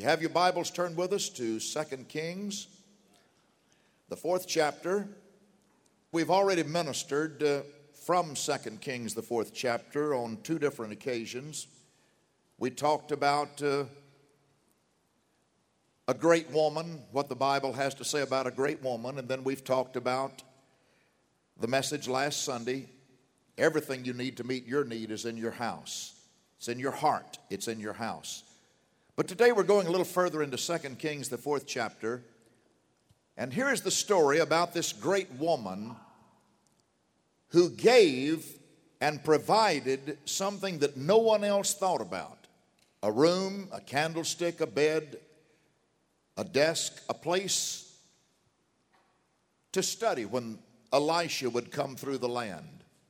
you have your Bibles, turn with us to 2 Kings, the 4th chapter. We've already ministered from 2 Kings, the 4th chapter, on two different occasions. We talked about a great woman, what the Bible has to say about a great woman, and then we've talked about the message last Sunday, everything you need to meet your need is in your house. It's in your heart. It's in your house. But today we're going a little further into 2 Kings, the 4th chapter. And here is the story about this great woman who gave and provided something that no one else thought about. A room, a candlestick, a bed, a desk, a place to study when Elisha would come through the land.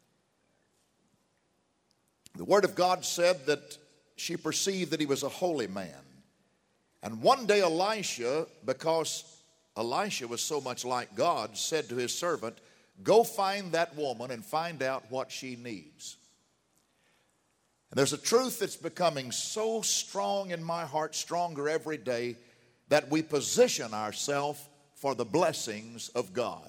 The Word of God said that she perceived that he was a holy man. And one day Elisha, because Elisha was so much like God, said to his servant, "Go find that woman and find out what she needs." And there's a truth that's becoming so strong in my heart, stronger every day, that we position ourselves for the blessings of God.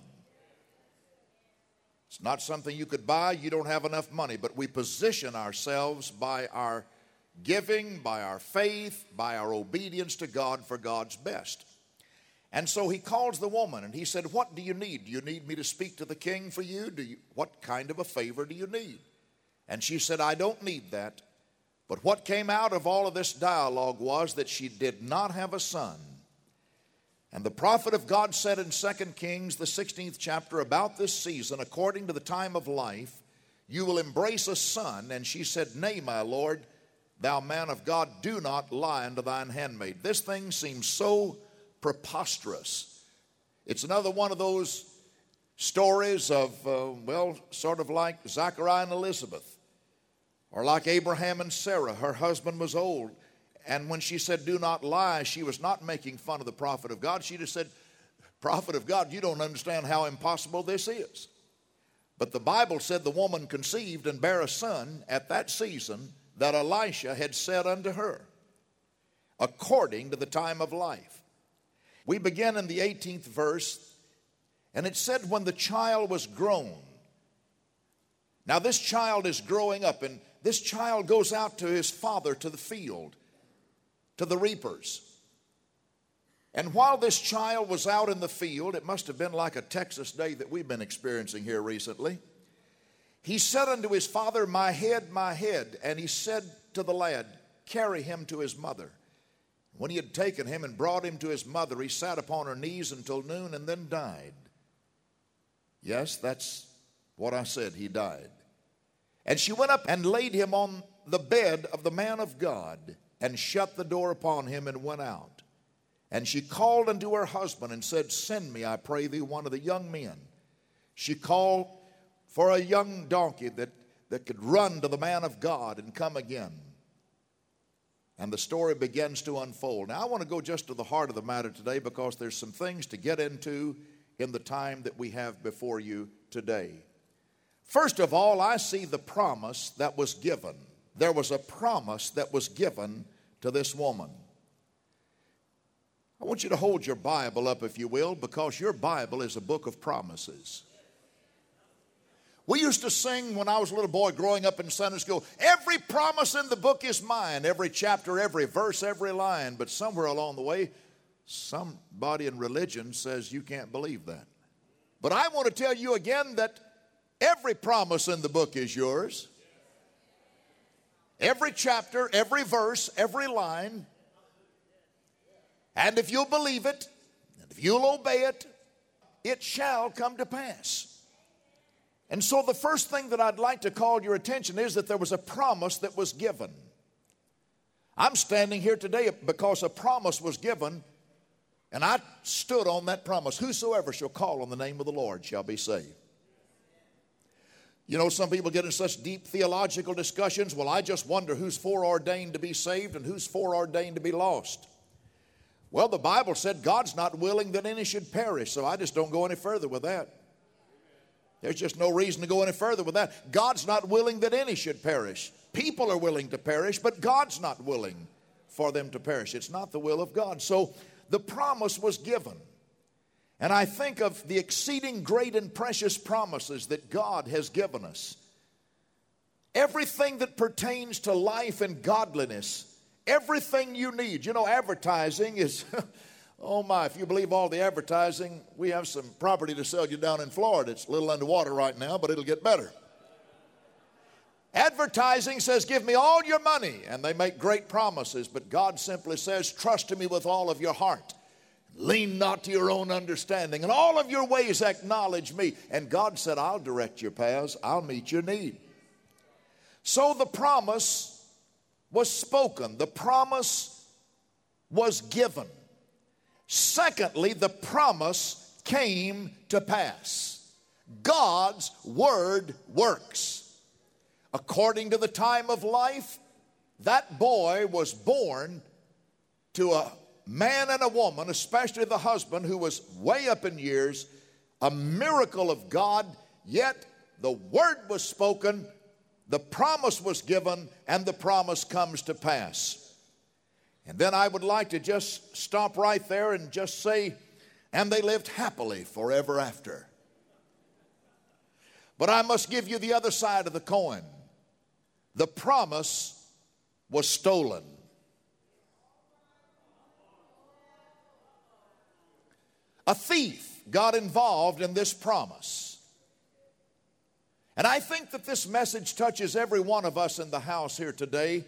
It's not something you could buy. You don't have enough money, but we position ourselves by our giving, by our faith, by our obedience to God for God's best. And so he calls the woman and he said, "What do you need? Do you need me to speak to the king for you? What kind of a favor do you need?" And she said, "I don't need that." But what came out of all of this dialogue was that she did not have a son. And the prophet of God said in 2 Kings, the 16th chapter, about this season, according to the time of life, you will embrace a son. And she said, "Nay, my Lord, thou man of God, do not lie unto thine handmaid." This thing seems so preposterous. It's another one of those stories of, sort of like Zachariah and Elizabeth, or like Abraham and Sarah. Her husband was old. And when she said, "Do not lie," she was not making fun of the prophet of God. She just said, "Prophet of God, you don't understand how impossible this is." But the Bible said the woman conceived and bare a son at that season that Elisha had said unto her, according to the time of life. We begin in the 18th verse, and it said, when the child was grown. Now this child is growing up, and this child goes out to his father to the field, to the reapers. And while this child was out in the field, it must have been like a Texas day that we've been experiencing here recently. He said unto his father, my head, my head. And he said to the lad, "Carry him to his mother." When he had taken him and brought him to his mother, he sat upon her knees until noon and then died. Yes, that's what I said, he died. And she went up and laid him on the bed of the man of God, and shut the door upon him and went out. And she called unto her husband and said, "Send me, I pray thee, one of the young men." She called for a young donkey that could run to the man of God and come again. And the story begins to unfold. Now I want to go just to the heart of the matter today, because there's some things to get into in the time that we have before you today. First of all, I see the promise that was given. There was a promise that was given to this woman. I want you to hold your Bible up, if you will, because your Bible is a book of promises. We used to sing when I was a little boy growing up in Sunday school, "Every promise in the book is mine," every chapter, every verse, every line. But somewhere along the way, somebody in religion says you can't believe that. But I want to tell you again that every promise in the book is yours. Every chapter, every verse, every line. And if you'll believe it, and if you'll obey it, it shall come to pass. And so the first thing that I'd like to call your attention is that there was a promise that was given. I'm standing here today because a promise was given, and I stood on that promise. Whosoever shall call on the name of the Lord shall be saved. You know, some people get in such deep theological discussions. Well, I just wonder who's foreordained to be saved and who's foreordained to be lost. Well, the Bible said God's not willing that any should perish, so I just don't go any further with that. There's just no reason to go any further with that. God's not willing that any should perish. People are willing to perish, but God's not willing for them to perish. It's not the will of God. So the promise was given. And I think of the exceeding great and precious promises that God has given us. Everything that pertains to life and godliness, everything you need. You know, advertising is, oh my, if you believe all the advertising, we have some property to sell you down in Florida. It's a little underwater right now, but it'll get better. Advertising says, give me all your money, and they make great promises, but God simply says, trust in me with all of your heart. Lean not to your own understanding. In all of your ways acknowledge me. And God said, I'll direct your paths. I'll meet your need. So the promise was spoken. The promise was given. Secondly, the promise came to pass. God's word works. According to the time of life, that boy was born to a man and a woman, especially the husband who was way up in years, a miracle of God, yet the word was spoken, the promise was given, and the promise comes to pass. And then I would like to just stop right there and just say, and they lived happily forever after. But I must give you the other side of the coin. The promise was stolen. A thief got involved in this promise. And I think that this message touches every one of us in the house here today.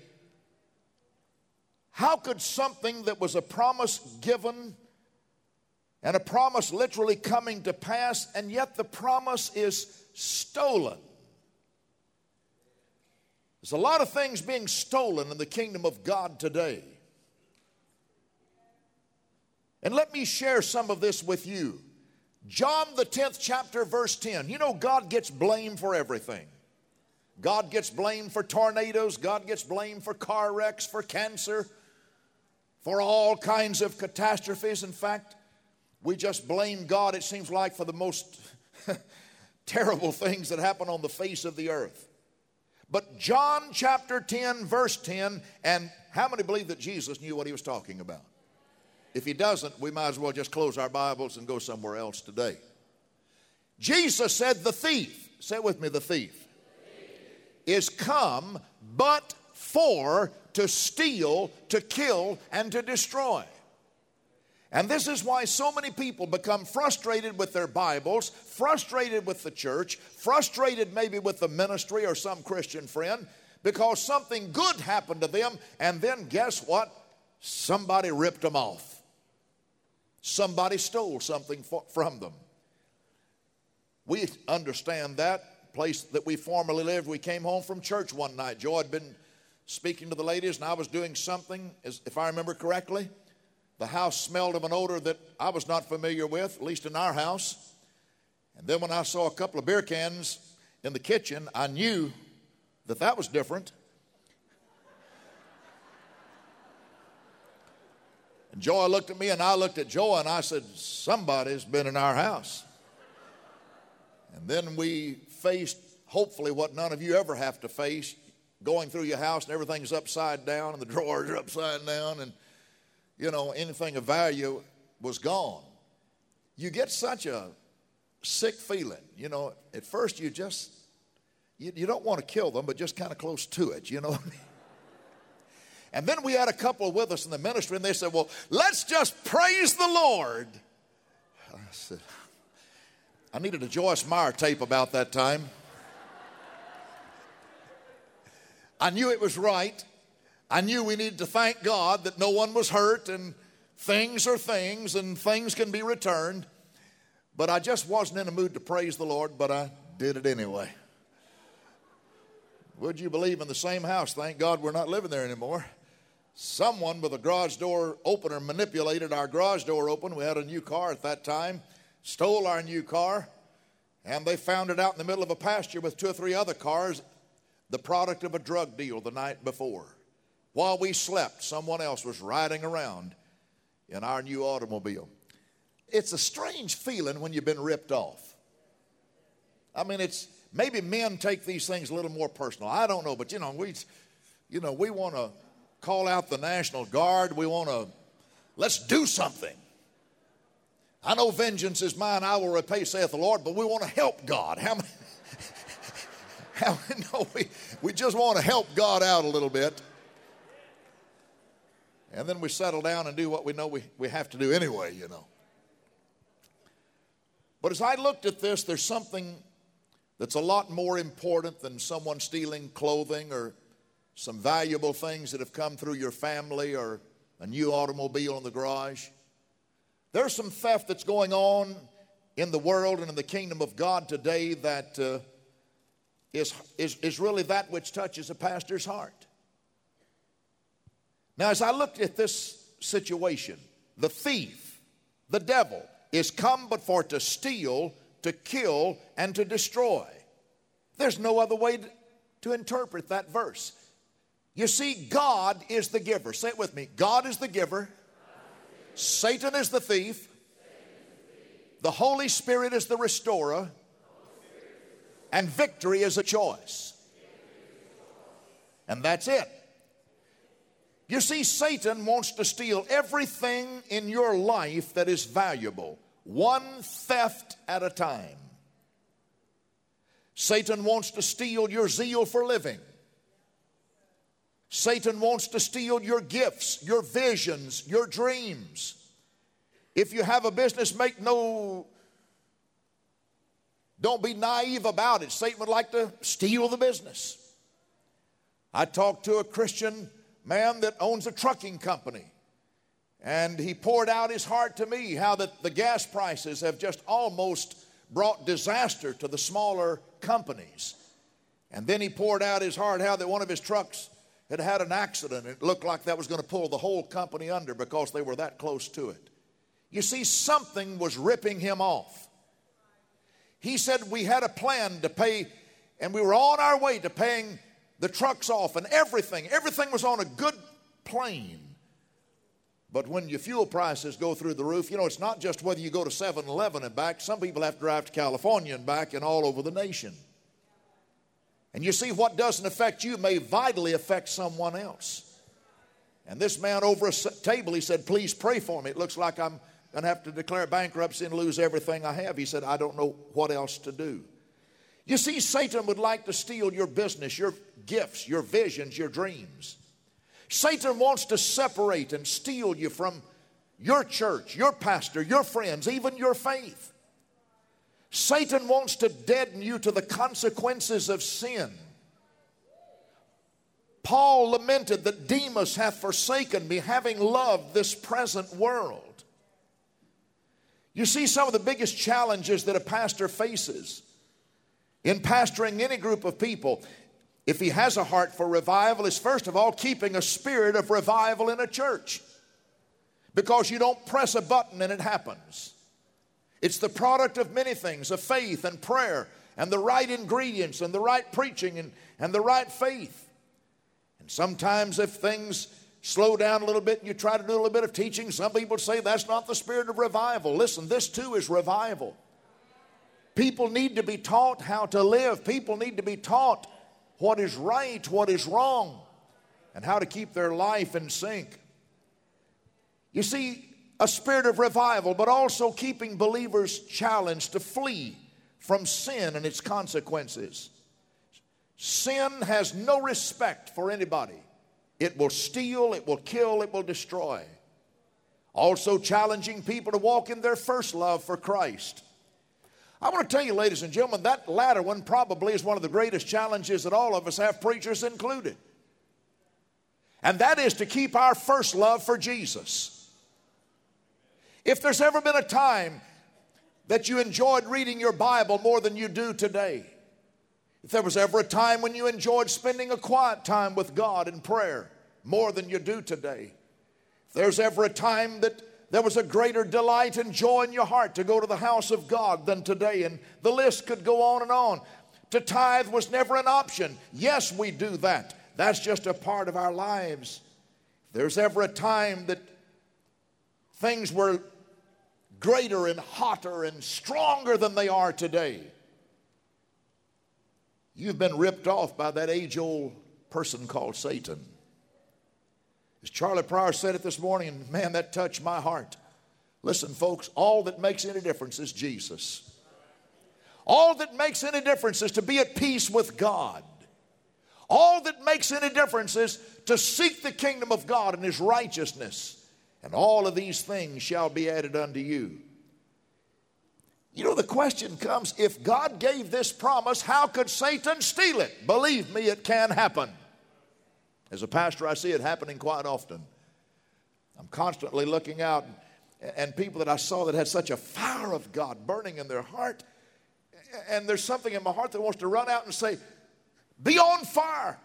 How could something that was a promise given and a promise literally coming to pass, and yet the promise is stolen? There's a lot of things being stolen in the kingdom of God today. And let me share some of this with you. John the 10th chapter verse 10. You know, God gets blamed for everything. God gets blamed for tornadoes. God gets blamed for car wrecks, for cancer, for all kinds of catastrophes. In fact, we just blame God, it seems like, for the most terrible things that happen on the face of the earth. But John chapter 10 verse 10, and how many believe that Jesus knew what he was talking about? If he doesn't, we might as well just close our Bibles and go somewhere else today. Jesus said, the thief, say it with me, the thief, is come but for to steal, to kill, and to destroy. And this is why so many people become frustrated with their Bibles, frustrated with the church, frustrated maybe with the ministry or some Christian friend, because something good happened to them, and then guess what? Somebody ripped them off. Somebody stole something from them. We understand that place that we formerly lived. We came home from church one night. Joe had been speaking to the ladies, and I was doing something, if I remember correctly. The house smelled of an odor that I was not familiar with, at least in our house. And then when I saw a couple of beer cans in the kitchen, I knew that that was different. And Joy looked at me, and I looked at Joy, and I said, somebody's been in our house. And then we faced, hopefully, what none of you ever have to face, going through your house and everything's upside down and the drawers are upside down and, you know, anything of value was gone. You get such a sick feeling. You know, at first you just, you don't want to kill them, but just kind of close to it, you know what I mean? And then we had a couple with us in the ministry, and they said, well, let's just praise the Lord. I said, I needed a Joyce Meyer tape about that time. I knew it was right. I knew we needed to thank God that no one was hurt, and things are things, and things can be returned. But I just wasn't in a mood to praise the Lord, but I did it anyway. Would you believe, in the same house, thank God we're not living there anymore, someone with a garage door opener manipulated our garage door open. We had a new car at that time, stole our new car, and they found it out in the middle of a pasture with 2 or 3 other cars, the product of a drug deal the night before. While we slept, someone else was riding around in our new automobile. It's a strange feeling when you've been ripped off. I mean, it's maybe men take these things a little more personal. I don't know, but we want to call out the National Guard. Let's do something. I know vengeance is mine, I will repay, saith the Lord, but we want to help God. How many know we just want to help God out a little bit? And then we settle down and do what we know we have to do anyway, you know. But as I looked at this, there's something that's a lot more important than someone stealing clothing or some valuable things that have come through your family or a new automobile in the garage. There's some theft that's going on in the world and in the kingdom of God today that is really that which touches a pastor's heart. Now, as I looked at this situation, the thief, the devil, is come but for to steal, to kill, and to destroy. There's no other way to interpret that verse. You see, God is the giver. Say it with me. God is the giver. Satan is the thief. The Holy Spirit is the restorer. And victory is a choice. And that's it. You see, Satan wants to steal everything in your life that is valuable, one theft at a time. Satan wants to steal your zeal for living. Satan wants to steal your gifts, your visions, your dreams. If you have a business, don't be naive about it. Satan would like to steal the business. I talked to a Christian man that owns a trucking company, and he poured out his heart to me how that the gas prices have just almost brought disaster to the smaller companies. And then he poured out his heart how that one of his trucks had had an accident. It looked like that was going to pull the whole company under because they were that close to it. You see, something was ripping him off. He said we had a plan to pay, and we were on our way to paying the trucks off and everything. Everything was on a good plane. But when your fuel prices go through the roof, you know, it's not just whether you go to 7-Eleven and back. Some people have to drive to California and back and all over the nation. And you see, what doesn't affect you may vitally affect someone else. And this man over a table, he said, please pray for me. It looks like I'm going to have to declare bankruptcy and lose everything I have. He said, I don't know what else to do. You see, Satan would like to steal your business, your gifts, your visions, your dreams. Satan wants to separate and steal you from your church, your pastor, your friends, even your faith. Satan wants to deaden you to the consequences of sin. Paul lamented that Demas hath forsaken me, having loved this present world. You see, some of the biggest challenges that a pastor faces in pastoring any group of people, if he has a heart for revival, is first of all keeping a spirit of revival in a church. Because you don't press a button and it happens. It's the product of many things, of faith and prayer and the right ingredients and the right preaching and the right faith. And sometimes if things slow down a little bit and you try to do a little bit of teaching, some people say that's not the spirit of revival. Listen, this too is revival. People need to be taught how to live. People need to be taught what is right, what is wrong, and how to keep their life in sync. You see, a spirit of revival, but also keeping believers challenged to flee from sin and its consequences. Sin has no respect for anybody. It will steal, it will kill, it will destroy. Also challenging people to walk in their first love for Christ. I want to tell you, ladies and gentlemen, that latter one probably is one of the greatest challenges that all of us have, preachers included. And that is to keep our first love for Jesus. If there's ever been a time that you enjoyed reading your Bible more than you do today, if there was ever a time when you enjoyed spending a quiet time with God in prayer more than you do today, if there's ever a time that there was a greater delight and joy in your heart to go to the house of God than today, and the list could go on and on. To tithe was never an option. Yes, we do that. That's just a part of our lives. If there's ever a time that things were greater and hotter and stronger than they are today, you've been ripped off by that age-old person called Satan. As Charlie Pryor said it this morning, and man, that touched my heart. Listen, folks, all that makes any difference is Jesus. All that makes any difference is to be at peace with God. All that makes any difference is to seek the kingdom of God and His righteousness. And all of these things shall be added unto you. You know, the question comes, if God gave this promise, how could Satan steal it? Believe me, it can happen. As a pastor, I see it happening quite often. I'm constantly looking out, and people that I saw that had such a fire of God burning in their heart, and there's something in my heart that wants to run out and say, be on fire.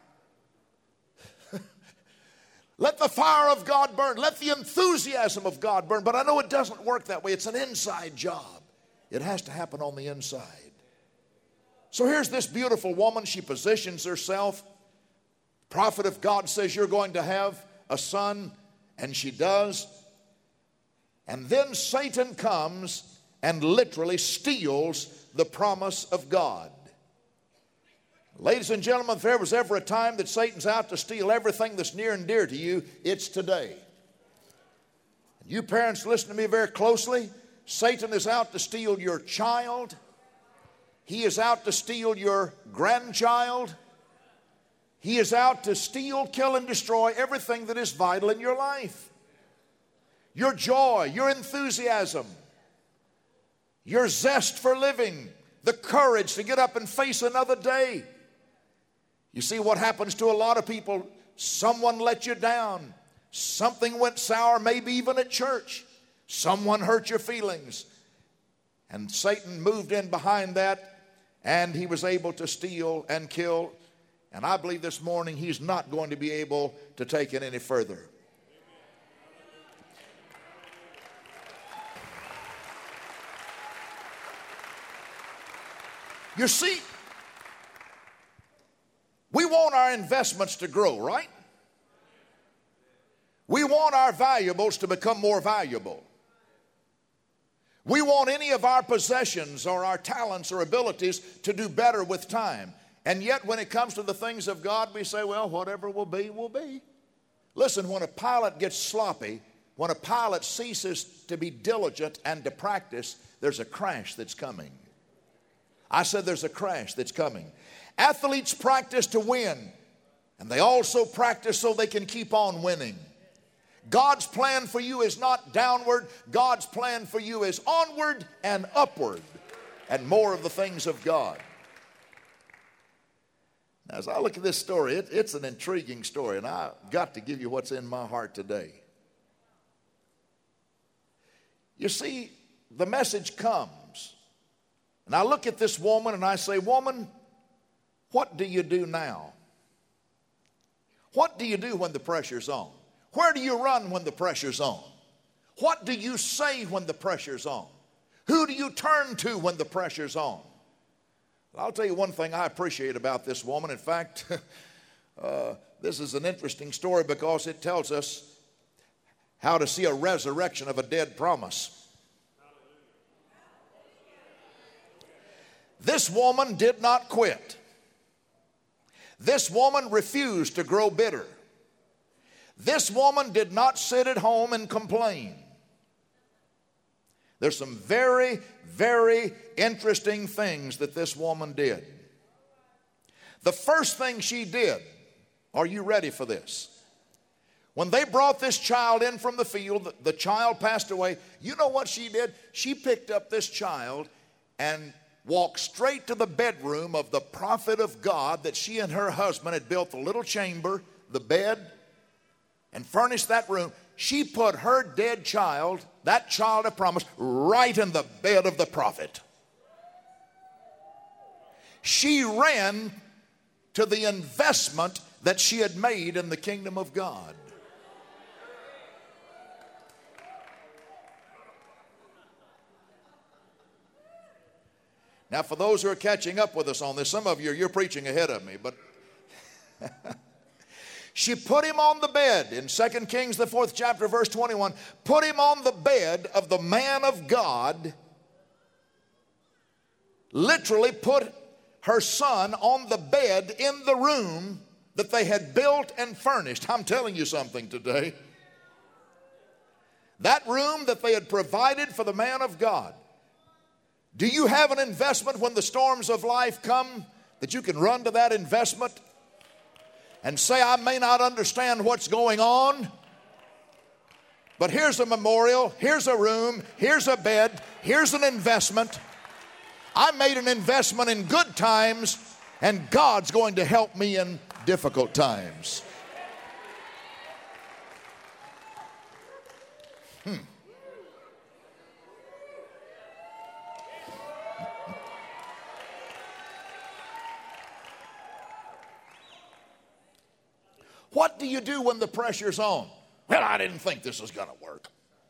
Let the fire of God burn. Let the enthusiasm of God burn. But I know it doesn't work that way. It's an inside job. It has to happen on the inside. So here's this beautiful woman. She positions herself. Prophet of God says, you're going to have a son, and she does. And then Satan comes and literally steals the promise of God. Ladies and gentlemen, if there was ever a time that Satan's out to steal everything that's near and dear to you, it's today. You parents, listen to me very closely. Satan is out to steal your child. He is out to steal your grandchild. He is out to steal, kill, and destroy everything that is vital in your life. Your joy, your enthusiasm, your zest for living, the courage to get up and face another day. You see what happens to a lot of people. Someone let you down. Something went sour, maybe even at church. Someone hurt your feelings. And Satan moved in behind that, and he was able to steal and kill. And I believe this morning he's not going to be able to take it any further. You see, we want our investments to grow, right? We want our valuables to become more valuable. We want any of our possessions or our talents or abilities to do better with time. And yet when it comes to the things of God, we say, well, whatever will be, will be. Listen, when a pilot gets sloppy, when a pilot ceases to be diligent and to practice, there's a crash that's coming. I said there's a crash that's coming. Athletes practice to win, and they also practice so they can keep on winning. God's plan for you is not downward. God's plan for you is onward and upward, and more of the things of God. Now, as I look at this story, it's an intriguing story, and I've got to give you what's in my heart today. You see, the message comes, and I look at this woman and I say, woman, what do you do now? What do you do when the pressure's on? Where do you run when the pressure's on? What do you say when the pressure's on? Who do you turn to when the pressure's on? Well, I'll tell you one thing I appreciate about this woman. In fact, this is an interesting story because it tells us how to see a resurrection of a dead promise. This woman did not quit. This woman refused to grow bitter. This woman did not sit at home and complain. There's some very, very interesting things that this woman did. The first thing she did, are you ready for this? When they brought this child in from the field, the child passed away. You know what she did? She picked up this child and walked straight to the bedroom of the prophet of God that she and her husband had built the little chamber, the bed, and furnished that room. She put her dead child, that child of promise, right in the bed of the prophet. She ran to the investment that she had made in the kingdom of God. Now, for those who are catching up with us on this, some of you're preaching ahead of me, but she put him on the bed in 2 Kings, the 4th chapter, verse 21. Put him on the bed of the man of God. Literally put her son on the bed in the room that they had built and furnished. I'm telling you something today. That room that they had provided for the man of God. Do you have an investment when the storms of life come that you can run to that investment and say, I may not understand what's going on, but here's a memorial, here's a room, here's a bed, here's an investment. I made an investment in good times, and God's going to help me in difficult times. What do you do when the pressure's on? Well, I didn't think this was going to work.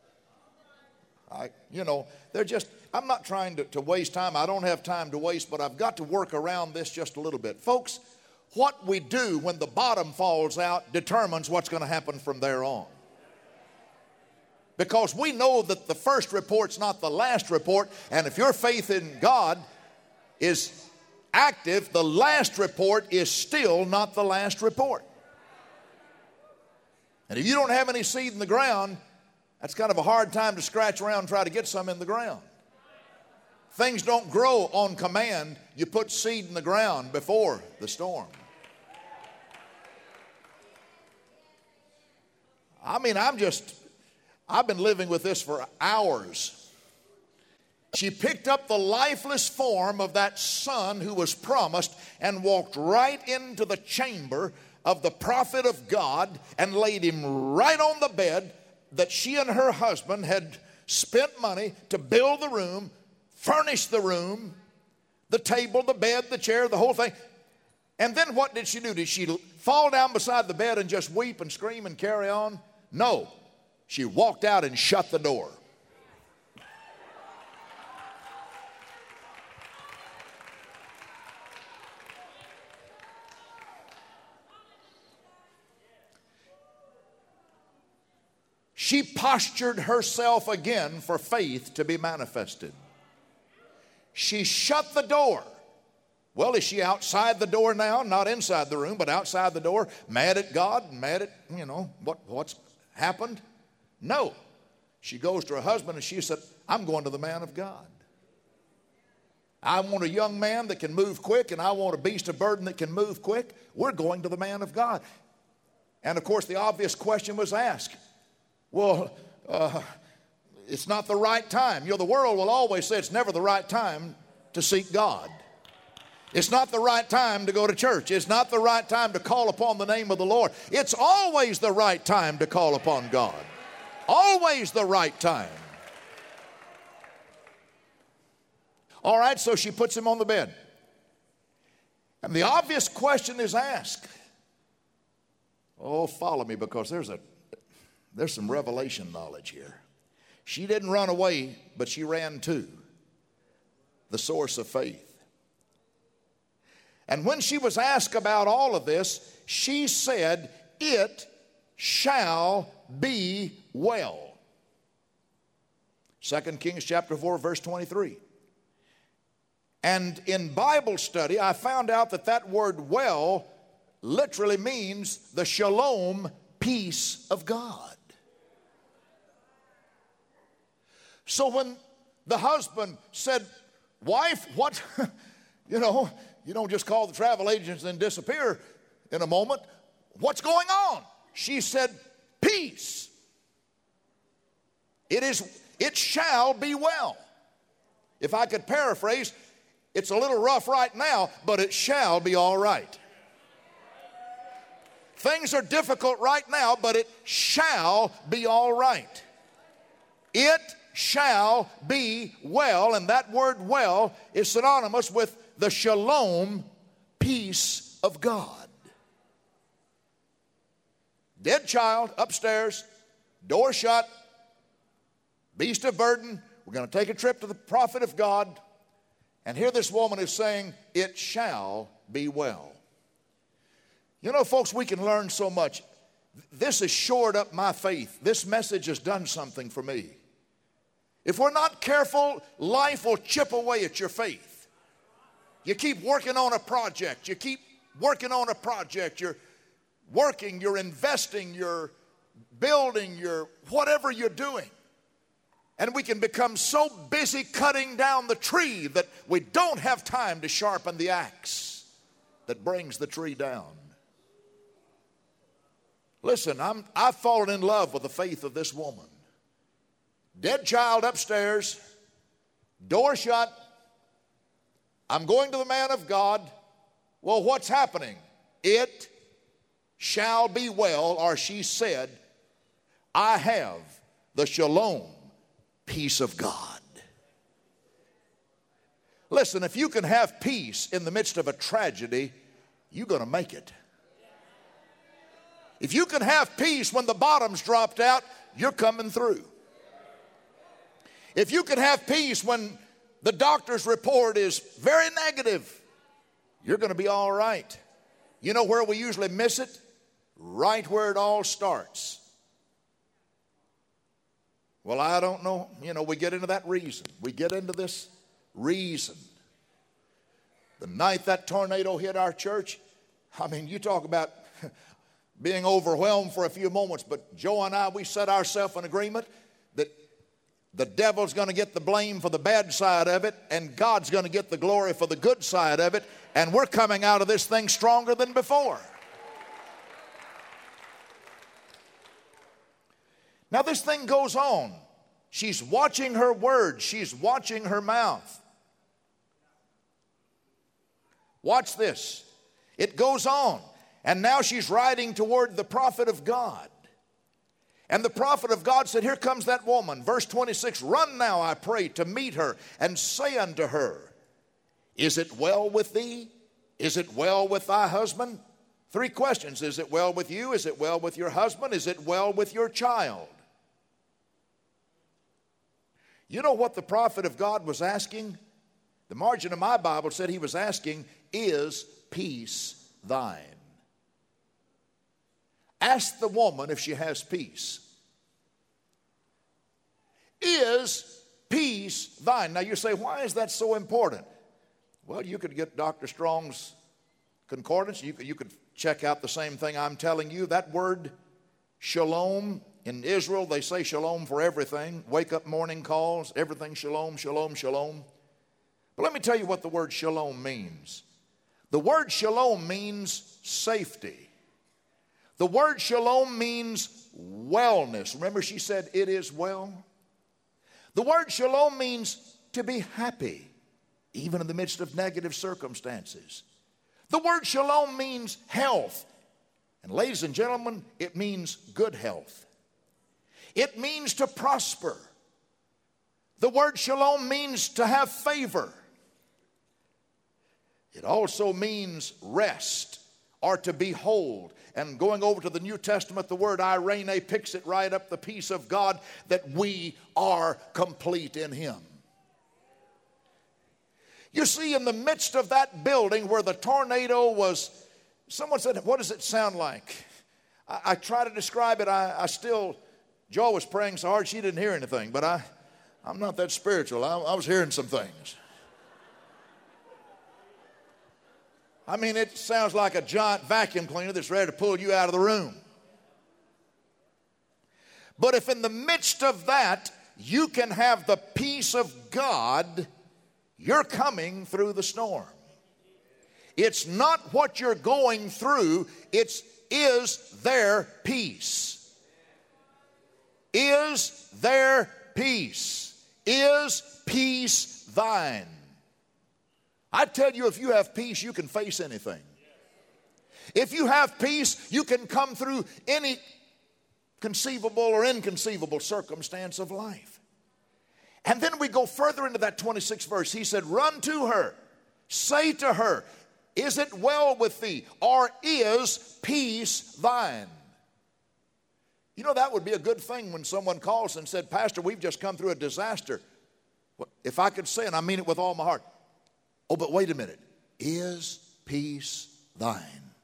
I'm not trying to waste time. I don't have time to waste, but I've got to work around this just a little bit. Folks, what we do when the bottom falls out determines what's going to happen from there on. Because we know that the first report's not the last report, and if your faith in God is active, the last report is still not the last report. And if you don't have any seed in the ground, that's kind of a hard time to scratch around and try to get some in the ground. Things don't grow on command. You put seed in the ground before the storm. I've been living with this for hours. She picked up the lifeless form of that son who was promised and walked right into the chamber of the prophet of God and laid him right on the bed that she and her husband had spent money to build the room, furnish the room, the table, the bed, the chair, the whole thing. And then what did she do? Did she fall down beside the bed and just weep and scream and carry on? No. She walked out and shut the door. She postured herself again for faith to be manifested. She shut the door. Well, is she outside the door now? Not inside the room, but outside the door, mad at God, mad at, what's happened? No. She goes to her husband and she said, I'm going to the man of God. I want a young man that can move quick, and I want a beast of burden that can move quick. We're going to the man of God. And of course, the obvious question was asked. Well, it's not the right time. The world will always say it's never the right time to seek God. It's not the right time to go to church. It's not the right time to call upon the name of the Lord. It's always the right time to call upon God. Always the right time. All right, so she puts him on the bed. And the obvious question is asked. Oh, follow me, because there's some revelation knowledge here. She didn't run away, but she ran to the source of faith. And when she was asked about all of this, she said, it shall be well. 2 Kings chapter 4, verse 23. And in Bible study, I found out that word well literally means the shalom, peace of God. So when the husband said, wife, what, you don't just call the travel agents and disappear in a moment. What's going on? She said, peace. It shall be well. If I could paraphrase, it's a little rough right now, but it shall be all right. Things are difficult right now, but it shall be all right. It shall be well, and that word well is synonymous with the shalom, peace of God. Dead child upstairs, door shut, beast of burden. We're going to take a trip to the prophet of God. And here this woman is saying, it shall be well. Folks, we can learn so much. This has shored up my faith. This message has done something for me. If we're not careful, life will chip away at your faith. You keep working on a project. You keep working on a project. working, you're investing, you're building, you're whatever you're doing. And we can become so busy cutting down the tree that we don't have time to sharpen the axe that brings the tree down. Listen, I've fallen in love with the faith of this woman. Dead child upstairs, door shut. I'm going to the man of God. Well, what's happening? It shall be well, or she said, I have the shalom, peace of God. Listen, if you can have peace in the midst of a tragedy, you're going to make it. If you can have peace when the bottom's dropped out, you're coming through. If you can have peace when the doctor's report is very negative, you're going to be all right. You know where we usually miss it? Right where it all starts. Well, I don't know. You know, we get into that reason. We get into this reason. The night that tornado hit our church, I mean, you talk about being overwhelmed for a few moments, but Joe and I, we set ourselves in agreement that the devil's going to get the blame for the bad side of it, and God's going to get the glory for the good side of it, and we're coming out of this thing stronger than before. Now this thing goes on. She's watching her words. She's watching her mouth. Watch this. It goes on. And now she's riding toward the prophet of God. And the prophet of God said, here comes that woman. Verse 26, run now, I pray, to meet her, and say unto her, is it well with thee? Is it well with thy husband? 3 questions. Is it well with you? Is it well with your husband? Is it well with your child? You know what the prophet of God was asking? The margin of my Bible said he was asking, is peace thine? Ask the woman if she has peace. Is peace thine? Now you say, why is that so important? Well, you could get Dr. Strong's concordance. You could check out the same thing I'm telling you. That word shalom, in Israel they say shalom for everything. Wake up morning calls, everything shalom, shalom, shalom. But let me tell you what the word shalom means. The word shalom means safety. The word shalom means wellness. Remember she said, it is well. The word shalom means to be happy, even in the midst of negative circumstances. The word shalom means health. And ladies and gentlemen, it means good health. It means to prosper. The word shalom means to have favor. It also means rest or to behold. And going over to the New Testament, the word irene picks it right up, the peace of God, that we are complete in Him. You see, in the midst of that building where the tornado was, someone said, what does it sound like? I try to describe it. I still, Joe was praying so hard she didn't hear anything, but I'm not that spiritual. I was hearing some things. I mean, it sounds like a giant vacuum cleaner that's ready to pull you out of the room. But if in the midst of that, you can have the peace of God, you're coming through the storm. It's not what you're going through, it's is there peace? Is there peace? Is peace thine? I tell you, if you have peace, you can face anything. If you have peace, you can come through any conceivable or inconceivable circumstance of life. And then we go further into that 26th verse. He said, run to her, say to her, is it well with thee, or is peace thine? You know, that would be a good thing when someone calls and said, Pastor, we've just come through a disaster. If I could say, and I mean it with all my heart, oh, but wait a minute. Is peace thine?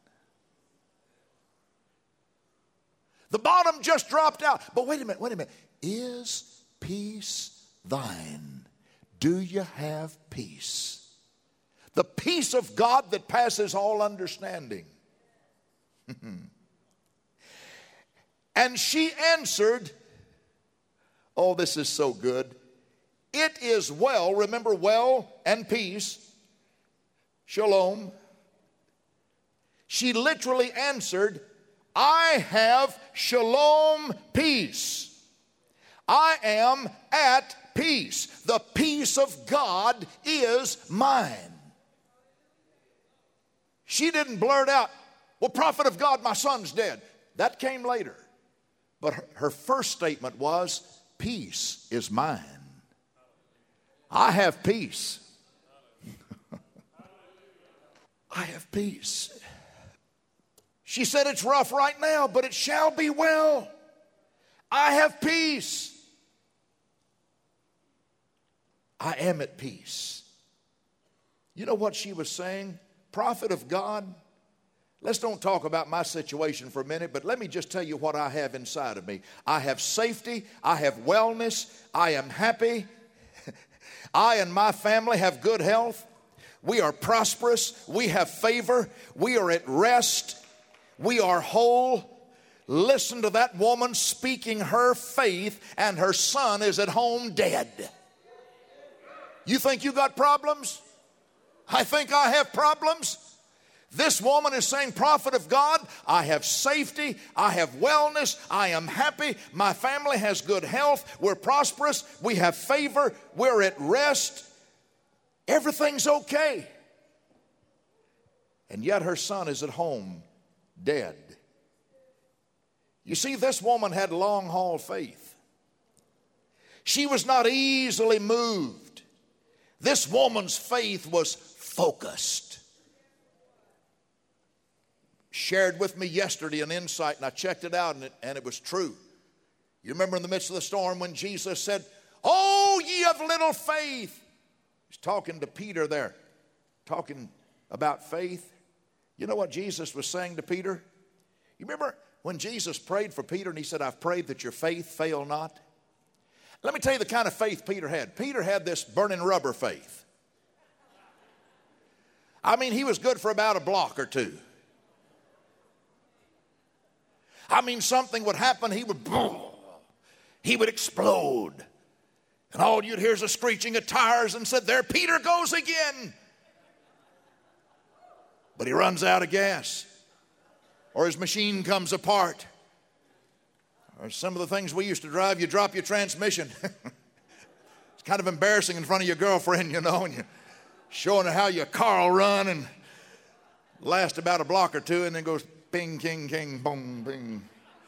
The bottom just dropped out. But wait a minute. Is peace thine? Do you have peace? The peace of God that passes all understanding. And she answered, oh, this is so good. It is well, remember well and peace, shalom. She literally answered, I have shalom peace. I am at peace. The peace of God is mine. She didn't blurt out, well, prophet of God, my son's dead. That came later. But her first statement was, peace is mine. I have peace. I have peace. She said, it's rough right now, but it shall be well. I have peace. I am at peace. You know what she was saying? Prophet of God, let's don't talk about my situation for a minute, but let me just tell you what I have inside of me. I have safety. I have wellness. I am happy. I and my family have good health. We are prosperous. We have favor. We are at rest. We are whole. Listen to that woman speaking her faith, and her son is at home dead. You think you got problems? I think I have problems. This woman is saying, prophet of God, I have safety, I have wellness, I am happy, my family has good health, we're prosperous, we have favor, we're at rest, everything's okay. And yet her son is at home dead. You see, this woman had long haul faith. She was not easily moved. This woman's faith was focused. Shared with me yesterday an insight, and I checked it out, and it was true. You remember in the midst of the storm when Jesus said, oh, ye of little faith. He's talking to Peter there, talking about faith. You know what Jesus was saying to Peter? You remember when Jesus prayed for Peter and he said, I've prayed that your faith fail not? Let me tell you the kind of faith Peter had. Peter had this burning rubber faith. I mean, he was good for about a block or two. I mean, something would happen, he would explode. And all you'd hear is a screeching of tires, and said, there Peter goes again. But he runs out of gas, or his machine comes apart, or some of the things we used to drive, you drop your transmission. It's kind of embarrassing in front of your girlfriend, you know, and you're showing her how your car will run and last about a block or two, and then goes ping, king, king, boom, bing.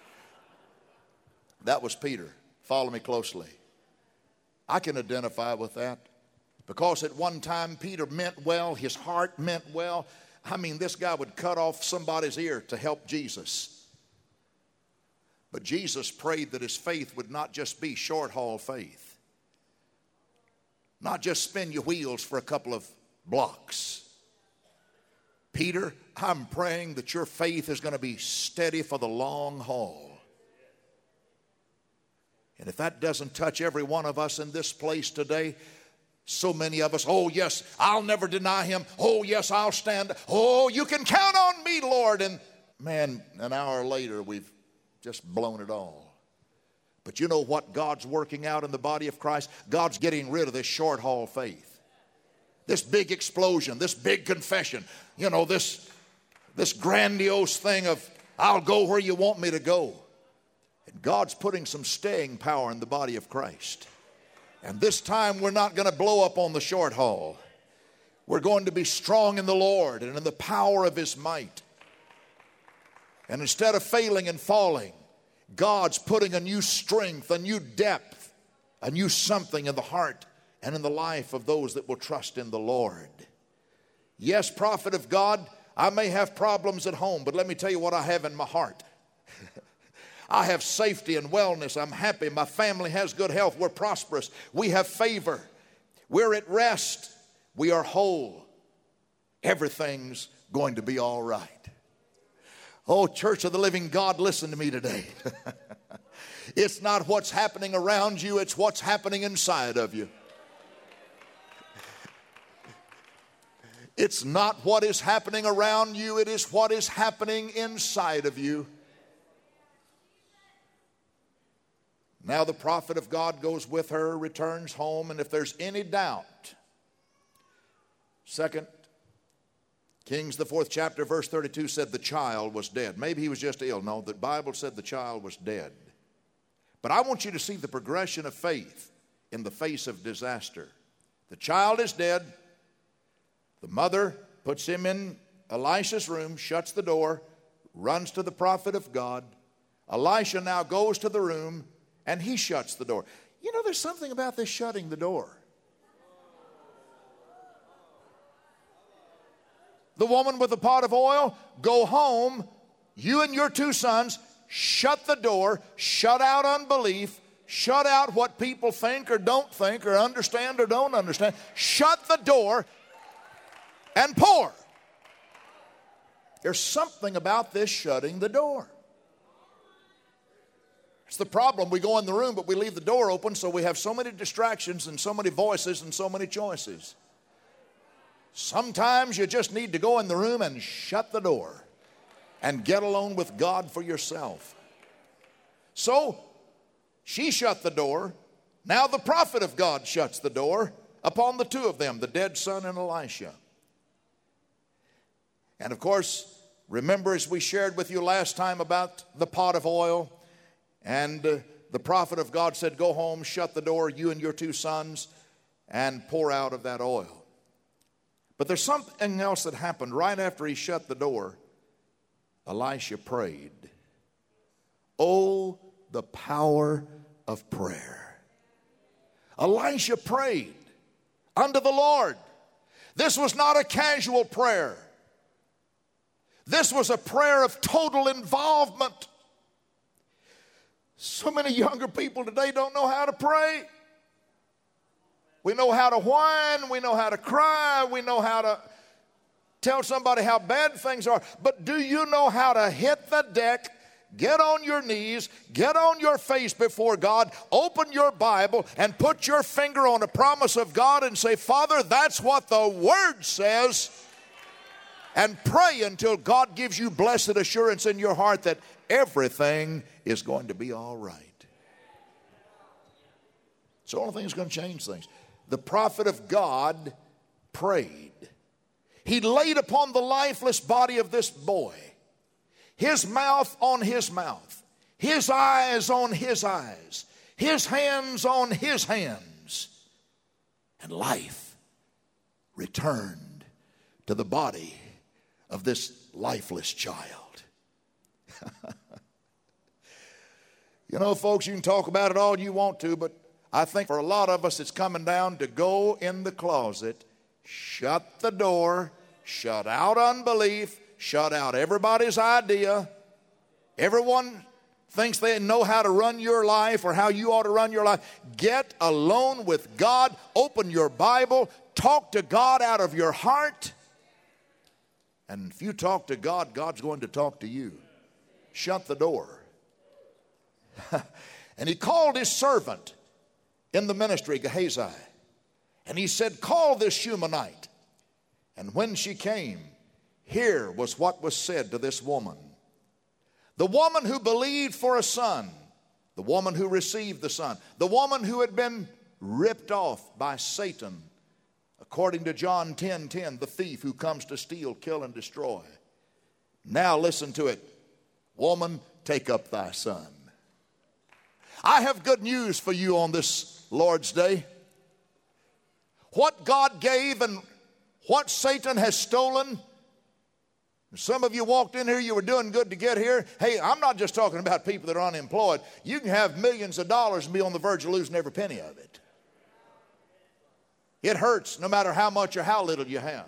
That was Peter. Follow me closely. I can identify with that because at one time Peter meant well. His heart meant well. I mean, this guy would cut off somebody's ear to help Jesus. But Jesus prayed that his faith would not just be short haul faith, not just spin your wheels for a couple of blocks. Peter, I'm praying that your faith is going to be steady for the long haul. And if that doesn't touch every one of us in this place today, so many of us, oh yes, I'll never deny him. Oh yes, I'll stand. Oh, you can count on me, Lord. And man, an hour later, we've just blown it all. But you know what God's working out in the body of Christ? God's getting rid of this short haul faith. This big explosion, this big confession, you know, this grandiose thing of, I'll go where you want me to go. And God's putting some staying power in the body of Christ. And this time we're not going to blow up on the short haul. We're going to be strong in the Lord and in the power of his might. And instead of failing and falling, God's putting a new strength, a new depth, a new something in the heart and in the life of those that will trust in the Lord. Yes, prophet of God, I may have problems at home, but let me tell you what I have in my heart. I have safety and wellness. I'm happy. My family has good health. We're prosperous. We have favor. We're at rest. We are whole. Everything's going to be all right. Oh, Church of the Living God, listen to me today. It's not what's happening around you, it's what's happening inside of you. It's not what is happening around you, it is what is happening inside of you. Now the prophet of God goes with her, returns home, and if there's any doubt, 2 Kings, the 4th chapter, verse 32 said the child was dead. Maybe he was just ill. No, the Bible said the child was dead. But I want you to see the progression of faith in the face of disaster. The child is dead. The mother puts him in Elisha's room, shuts the door, runs to the prophet of God. Elisha now goes to the room, and he shuts the door. You know, there's something about this shutting the door. The woman with the pot of oil, go home, you and your 2 sons, shut the door, shut out unbelief, shut out what people think or don't think or understand or don't understand. Shut the door and pour. There's something about this shutting the door. It's the problem. We go in the room, but we leave the door open, so we have so many distractions and so many voices and so many choices. Sometimes you just need to go in the room and shut the door and get alone with God for yourself. So she shut the door. Now the prophet of God shuts the door upon the 2 of them, the dead son and Elisha. And of course, remember as we shared with you last time about the pot of oil, and the prophet of God said, go home, shut the door, you and your 2 sons, and pour out of that oil. But there's something else that happened right after he shut the door. Elisha prayed. Oh, the power of prayer. Elisha prayed unto the Lord. This was not a casual prayer. This was a prayer of total involvement. So many younger people today don't know how to pray. We know how to whine, we know how to cry, we know how to tell somebody how bad things are. But do you know how to hit the deck, get on your knees, get on your face before God, open your Bible, and put your finger on a promise of God and say, Father, that's what the Word says, and pray until God gives you blessed assurance in your heart that everything is going to be all right. It's the only thing that's going to change things. The prophet of God prayed. He laid upon the lifeless body of this boy, his mouth on his mouth, his eyes on his eyes, his hands on his hands, and life returned to the body of this lifeless child. You know, folks, you can talk about it all you want to, but I think for a lot of us it's coming down to go in the closet, shut the door, shut out unbelief, shut out everybody's idea. Everyone thinks they know how to run your life or how you ought to run your life. Get alone with God, open your Bible, talk to God out of your heart. And if you talk to God, God's going to talk to you. Shut the door. And he called his servant in the ministry, Gehazi, and he said, call this Shunammite. And when she came, here was what was said to this woman. The woman who believed for a son, the woman who received the son, the woman who had been ripped off by Satan, according to John 10:10, the thief who comes to steal, kill, and destroy. Now listen to it. Woman, take up thy son. I have good news for you on this Lord's Day. What God gave and what Satan has stolen. Some of you walked in here, you were doing good to get here. Hey, I'm not just talking about people that are unemployed. You can have millions of dollars and be on the verge of losing every penny of it. It hurts no matter how much or how little you have.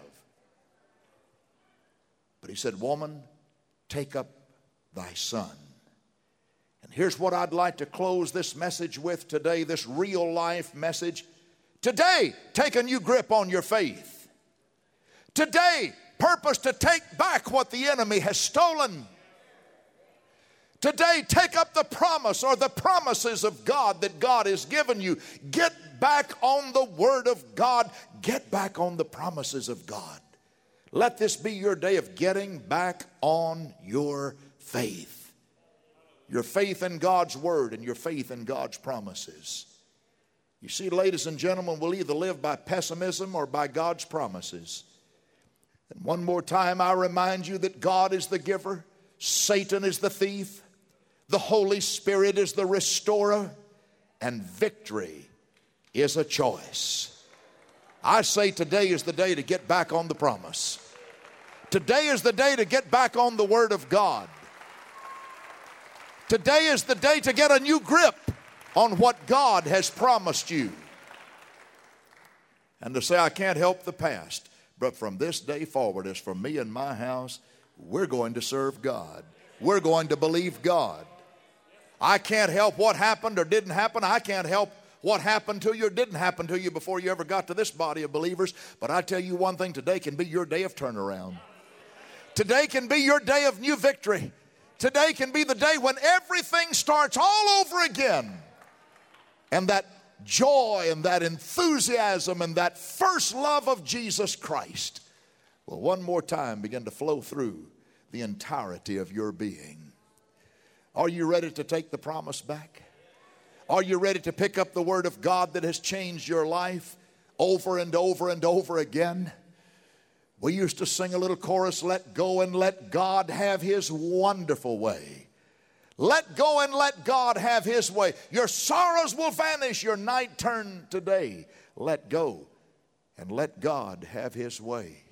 But he said, woman, take up thy son. And here's what I'd like to close this message with today, this real life message. Today, take a new grip on your faith. Today, purpose to take back what the enemy has stolen. Today, take up the promise or the promises of God that God has given you. Get back on the Word of God. Get back on the promises of God. Let this be your day of getting back on your faith. your faith in God's word and your faith in God's promises. You see, ladies and gentlemen, we'll either live by pessimism or by God's promises. And one more time, I remind you that God is the giver, Satan is the thief, the Holy Spirit is the restorer, and victory is a choice. I say today is the day to get back on the promise. Today is the day to get back on the Word of God. Today is the day to get a new grip on what God has promised you. And to say, I can't help the past, but from this day forward, as for me and my house, we're going to serve God. We're going to believe God. I can't help what happened or didn't happen. I can't help what happened to you or didn't happen to you before you ever got to this body of believers. But I tell you one thing, today can be your day of turnaround. Today can be your day of new victory. Today can be the day when everything starts all over again. And that joy and that enthusiasm and that first love of Jesus Christ will one more time begin to flow through the entirety of your being. Are you ready to take the promise back? Are you ready to pick up the Word of God that has changed your life over and over and over again? We used to sing a little chorus, let go and let God have His wonderful way. Let go and let God have His way. Your sorrows will vanish, your night turn to day. Let go and let God have His way.